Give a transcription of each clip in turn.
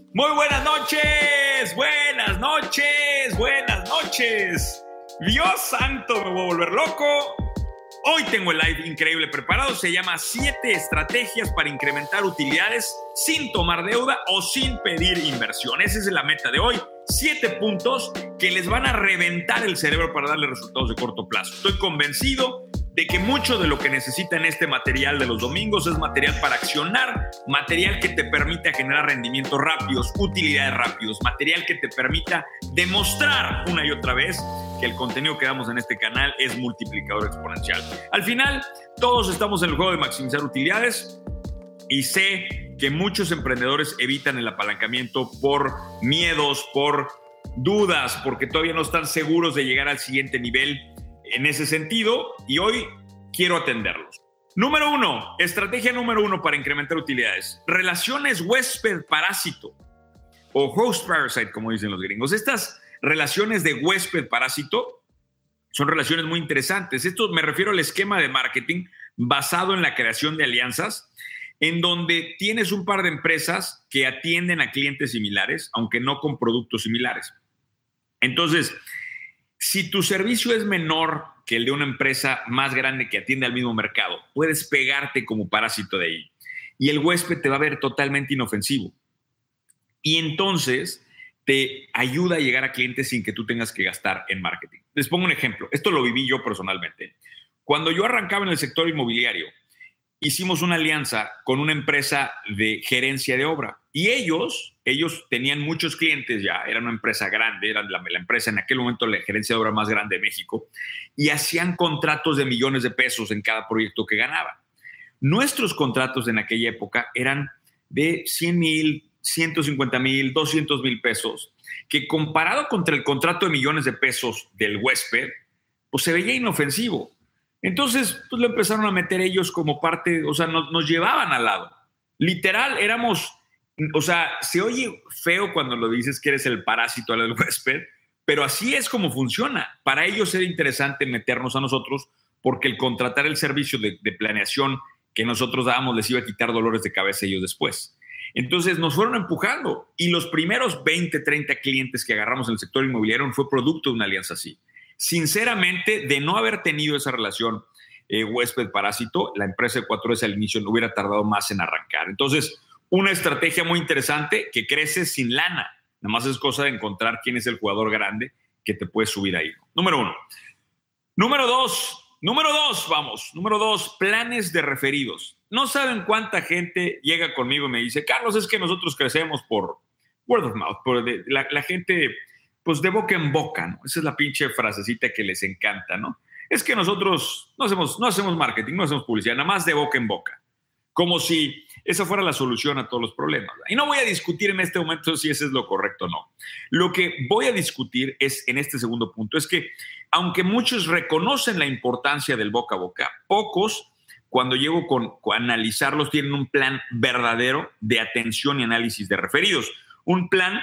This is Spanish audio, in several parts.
Muy buenas noches, buenas noches, buenas noches. Dios santo, me voy a volver loco. Hoy tengo el live increíble preparado. Se llama 7 estrategias para incrementar utilidades sin tomar deuda o sin pedir inversión. Esa es la meta de hoy. 7 puntos que les van a reventar el cerebro para darle resultados de corto plazo. Estoy convencido de que mucho de lo que necesitan este material de los domingos es material para accionar, material que te permita generar rendimientos rápidos, utilidades rápidos, material que te permita demostrar una y otra vez que el contenido que damos en este canal es multiplicador exponencial. Al final, todos estamos en el juego de maximizar utilidades y sé que muchos emprendedores evitan el apalancamiento por miedos, por dudas, porque todavía no están seguros de llegar al siguiente nivel en ese sentido, y hoy quiero atenderlos. Número 1, estrategia número 1 para incrementar utilidades. Relaciones huésped-parásito o host-parasite, como dicen los gringos. Estas relaciones de huésped-parásito son relaciones muy interesantes. Esto me refiero al esquema de marketing basado en la creación de alianzas, en donde tienes un par de empresas que atienden a clientes similares, aunque no con productos similares. Entonces, si tu servicio es menor que el de una empresa más grande que atiende al mismo mercado, puedes pegarte como parásito de ahí. Y el huésped te va a ver totalmente inofensivo. Y entonces te ayuda a llegar a clientes sin que tú tengas que gastar en marketing. Les pongo un ejemplo. Esto lo viví yo personalmente. Cuando yo arrancaba en el sector inmobiliario, hicimos una alianza con una empresa de gerencia de obra. Y ellos tenían muchos clientes ya, era una empresa grande, era la empresa en aquel momento la gerencia de obra más grande de México, y hacían contratos de millones de pesos en cada proyecto que ganaban. Nuestros contratos en aquella época eran de 100,000, 150,000, 200,000 pesos, que comparado contra el contrato de millones de pesos del huésped, pues se veía inofensivo. Entonces, pues lo empezaron a meter ellos como parte, o sea, nos llevaban al lado. Literal, éramos, o sea, se oye feo cuando lo dices que eres el parásito del huésped, pero así es como funciona. Para ellos era interesante meternos a nosotros porque el contratar el servicio de planeación que nosotros dábamos les iba a quitar dolores de cabeza a ellos después. Entonces nos fueron empujando y los primeros 20, 30 clientes que agarramos en el sector inmobiliario fue producto de una alianza así. Sinceramente, de no haber tenido esa relación huésped-parásito, la empresa de 4S al inicio no hubiera tardado más en arrancar. Entonces, una estrategia muy interesante que crece sin lana. Nada más es cosa de encontrar quién es el jugador grande que te puede subir ahí. Número 1. Número 2, planes de referidos. No saben cuánta gente llega conmigo y me dice, Carlos, es que nosotros crecemos por word of mouth, por la gente, pues de boca en boca, ¿no? Esa es la pinche frasecita que les encanta, ¿no? Es que nosotros no hacemos marketing, no hacemos publicidad, nada más de boca en boca. Como si esa fuera la solución a todos los problemas. Y no voy a discutir en este momento si ese es lo correcto o no. Lo que voy a discutir es, en este segundo punto, es que aunque muchos reconocen la importancia del boca a boca, pocos, cuando llego a analizarlos, tienen un plan verdadero de atención y análisis de referidos. Un plan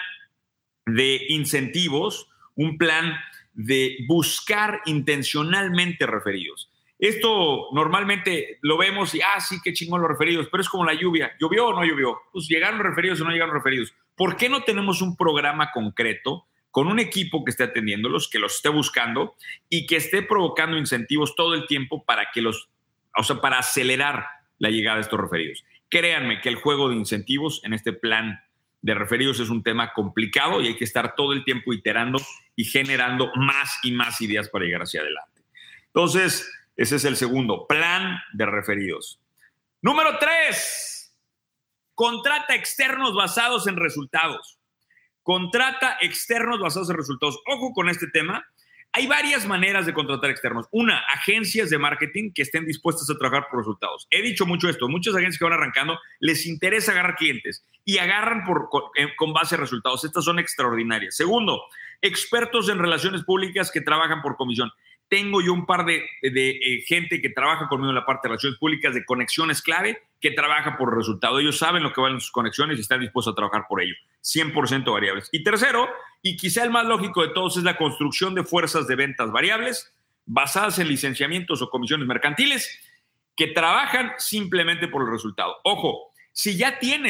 de incentivos, un plan de buscar intencionalmente referidos. Esto normalmente lo vemos y, sí, qué chingón los referidos, pero es como la lluvia. ¿Llovió o no llovió? Pues llegaron referidos o no llegaron referidos. ¿Por qué no tenemos un programa concreto con un equipo que esté atendiéndolos, que los esté buscando y que esté provocando incentivos todo el tiempo para para acelerar la llegada de estos referidos? Créanme que el juego de incentivos en este plan de referidos es un tema complicado y hay que estar todo el tiempo iterando y generando más y más ideas para llegar hacia adelante. Entonces, ese es el segundo, plan de referidos. Número 3, contrata externos basados en resultados. Contrata externos basados en resultados. Ojo con este tema. Hay varias maneras de contratar externos. Una, agencias de marketing que estén dispuestas a trabajar por resultados. He dicho mucho esto. Muchas agencias que van arrancando les interesa agarrar clientes y agarran con base a resultados. Estas son extraordinarias. Segundo, expertos en relaciones públicas que trabajan por comisión. Tengo yo un par de gente que trabaja conmigo en la parte de relaciones públicas, de conexiones clave, que trabaja por resultado. Ellos saben lo que valen sus conexiones y están dispuestos a trabajar por ello. 100% variables. Y tercero, y quizá el más lógico de todos, es la construcción de fuerzas de ventas variables basadas en licenciamientos o comisiones mercantiles que trabajan simplemente por el resultado. Ojo, si ya tienes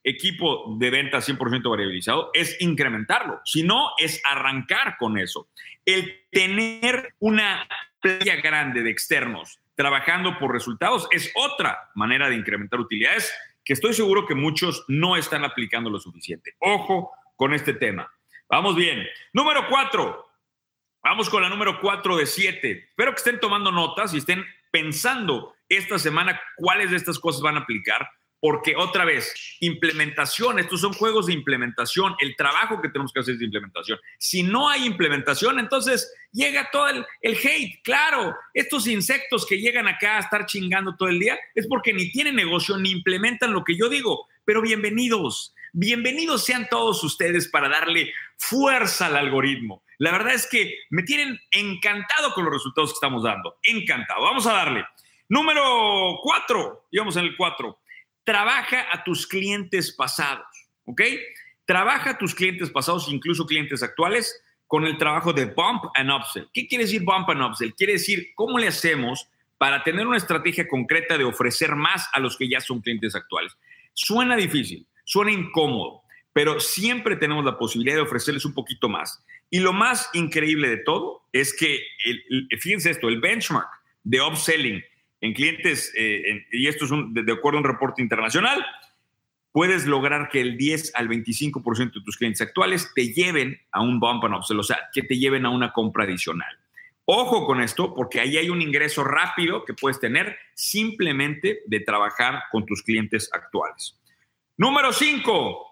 equipo de venta 100% variabilizado es incrementarlo. Si no, es arrancar con eso. El tener una playa grande de externos trabajando por resultados es otra manera de incrementar utilidades que estoy seguro que muchos no están aplicando lo suficiente. Ojo con este tema. Vamos bien. Número 4. Vamos con la número 4 de 7. Espero que estén tomando notas y estén pensando esta semana cuáles de estas cosas van a aplicar, porque otra vez, implementación, estos son juegos de implementación, el trabajo que tenemos que hacer es de implementación. Si no hay implementación, entonces llega todo el hate. Claro, estos insectos que llegan acá a estar chingando todo el día es porque ni tienen negocio ni implementan lo que yo digo, pero bienvenidos sean todos ustedes para darle fuerza al algoritmo. La verdad es que me tienen encantado con los resultados que estamos dando. Encantado. Vamos a darle. Número 4. Íbamos en el 4. Trabaja a tus clientes pasados. ¿Ok? Trabaja a tus clientes pasados, incluso clientes actuales, con el trabajo de Bump and Upsell. ¿Qué quiere decir Bump and Upsell? Quiere decir cómo le hacemos para tener una estrategia concreta de ofrecer más a los que ya son clientes actuales. Suena difícil, suena incómodo, pero siempre tenemos la posibilidad de ofrecerles un poquito más. Y lo más increíble de todo es que, fíjense esto, el benchmark de upselling en clientes, y esto es de acuerdo a un reporte internacional, puedes lograr que el 10 al 25% de tus clientes actuales te lleven a un bump and upsell, o sea, que te lleven a una compra adicional. Ojo con esto, porque ahí hay un ingreso rápido que puedes tener simplemente de trabajar con tus clientes actuales. Número 5.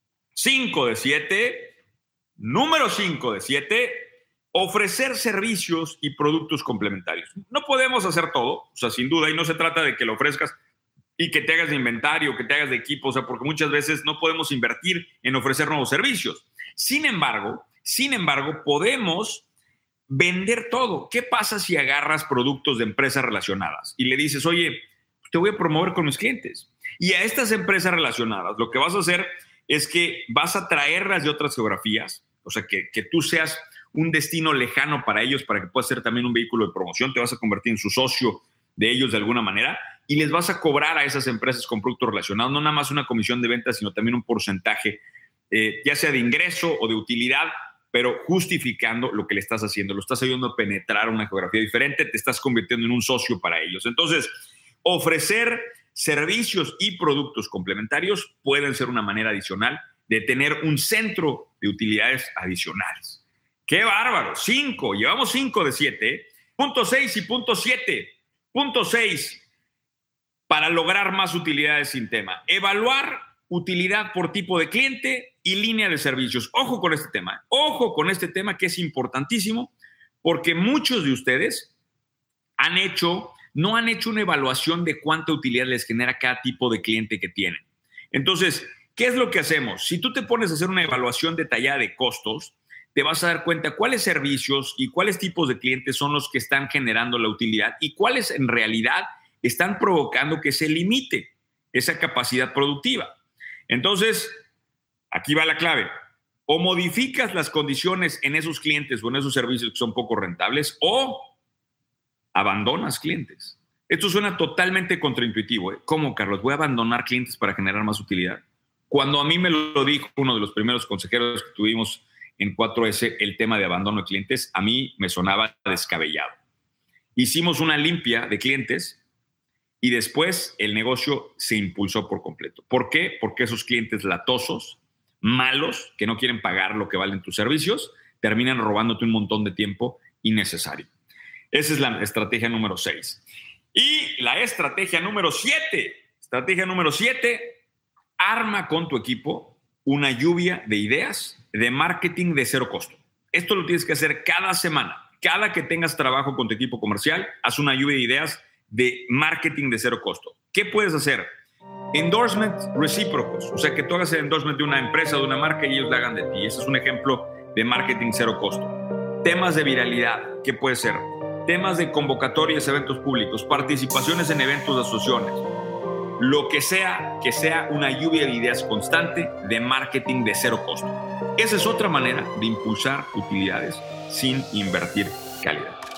5 de 7. Número 5 de 7, ofrecer servicios y productos complementarios. No podemos hacer todo, o sea, sin duda, y no se trata de que lo ofrezcas y que te hagas de inventario, que te hagas de equipo, o sea, porque muchas veces no podemos invertir en ofrecer nuevos servicios. Sin embargo, podemos vender todo. ¿Qué pasa si agarras productos de empresas relacionadas y le dices, oye, te voy a promover con mis clientes? Y a estas empresas relacionadas, lo que vas a hacer es que vas a traerlas de otras geografías, o sea, que tú seas un destino lejano para ellos, para que puedas ser también un vehículo de promoción, te vas a convertir en su socio de ellos de alguna manera y les vas a cobrar a esas empresas con productos relacionados, no nada más una comisión de ventas, sino también un porcentaje, ya sea de ingreso o de utilidad, pero justificando lo que le estás haciendo. Lo estás ayudando a penetrar una geografía diferente, te estás convirtiendo en un socio para ellos. Entonces, ofrecer servicios y productos complementarios pueden ser una manera adicional de tener un centro de utilidades adicionales. ¡Qué bárbaro! 5, llevamos 5 de 7. Punto 6 y punto 7. Punto 6, para lograr más utilidades sin tema. Evaluar utilidad por tipo de cliente y línea de servicios. Ojo con este tema que es importantísimo, porque muchos de ustedes no han hecho una evaluación de cuánta utilidad les genera cada tipo de cliente que tienen. Entonces, ¿qué es lo que hacemos? Si tú te pones a hacer una evaluación detallada de costos, te vas a dar cuenta cuáles servicios y cuáles tipos de clientes son los que están generando la utilidad y cuáles en realidad están provocando que se limite esa capacidad productiva. Entonces, aquí va la clave. O modificas las condiciones en esos clientes o en esos servicios que son poco rentables, o abandonas clientes. Esto suena totalmente contraintuitivo, ¿eh? ¿Cómo, Carlos? ¿Voy a abandonar clientes para generar más utilidad? Cuando a mí me lo dijo uno de los primeros consejeros que tuvimos en 4S, el tema de abandono de clientes, a mí me sonaba descabellado. Hicimos una limpia de clientes y después el negocio se impulsó por completo. ¿Por qué? Porque esos clientes latosos, malos, que no quieren pagar lo que valen tus servicios, terminan robándote un montón de tiempo innecesario. Esa es la estrategia número 6. Y la estrategia número 7. Estrategia número 7, arma con tu equipo una lluvia de ideas de marketing de cero costo. Esto lo tienes que hacer cada semana. Cada que tengas trabajo con tu equipo comercial, haz una lluvia de ideas de marketing de cero costo. ¿Qué puedes hacer? Endorsements recíprocos. O sea, que tú hagas el endorsement de una empresa, de una marca y ellos la hagan de ti. Ese es un ejemplo de marketing cero costo. Temas de viralidad. ¿Qué puede ser? Temas de convocatorias, eventos públicos, participaciones en eventos de asociaciones. Lo que sea una lluvia de ideas constante de marketing de cero costo. Esa es otra manera de impulsar utilidades sin invertir calidad.